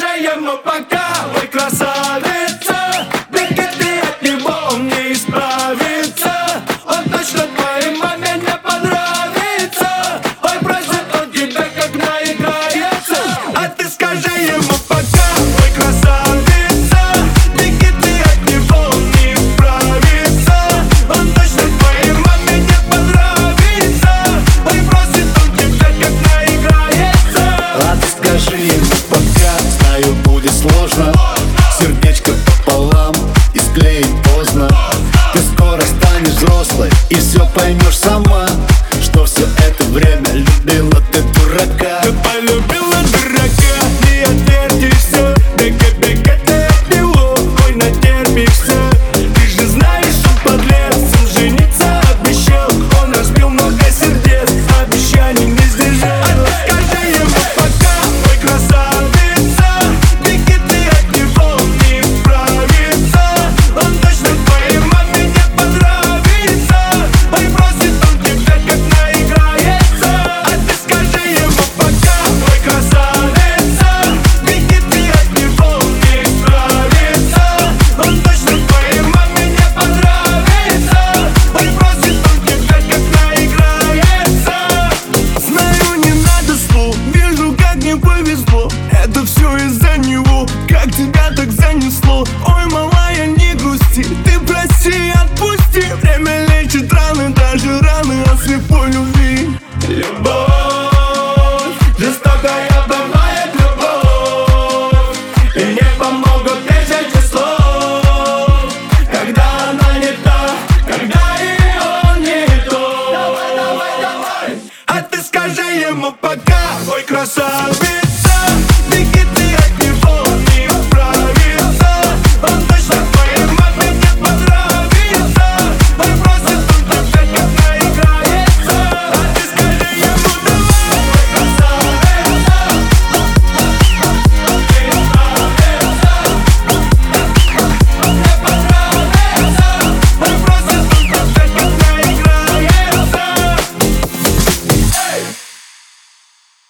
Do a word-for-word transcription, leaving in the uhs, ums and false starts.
скажи ему пока, ой, красавица. Ведь ты от него он не исправится. Он точно твоей маме не понравится. Ой, просит он тебя как наиграется. А ты скажи ему пока, ой, красавица. Ведь ты от него он не исправится. Он точно твоей маме не понравится. Ой, просит он тебя как наиграется. А ты скажи ему пока, знаю, будет сложно. Сердечко пополам и склеить поздно. Ты скоро станешь взрослой и все поймешь сама, что все это время любила ты дурака. Ты полюбила дурака, не отвертишься. Бега-бега ты от него, ой, натерпишься. Ты же знаешь, он подлец, он жениться обещал. Он разбил много сердец, обещаний не сдержал. А ты скажи ему пока, ой, красавица. Ведь ты от него не исправится. Он точно твоей маме не понравится. Ой, просит он тебя как наиграется. А ты скажи ему пока, ой, красавица. Ведь ты от него не исправится. Он точно твоей маме не понравится. Ой, просит он тебя как наиграется. Знаю, не надо слов, вижу, как не повезло. Это все из-за него, как тебя так занесло. Ой, малая, не грусти, ты прости, отпусти. Время лечит раны, даже раны от слепой любви. Любовь, жестокая бывает.